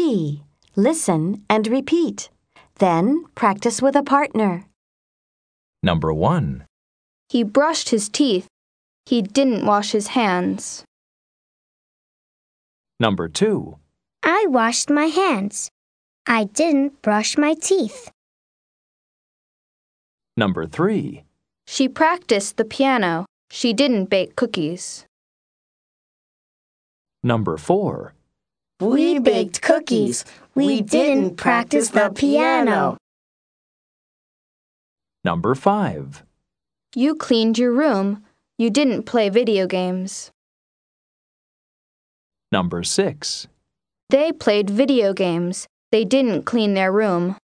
3. Listen and repeat. Then practice with a partner. Number 1. He brushed his teeth. He didn't wash his hands. Number 2. I washed my hands. I didn't brush my teeth. Number 3. She practiced the piano. She didn't bake cookies. Number 4. We baked cookies. We didn't practice the piano. Number 5. You cleaned your room. You didn't play video games. Number 6. They played video games. They didn't clean their room.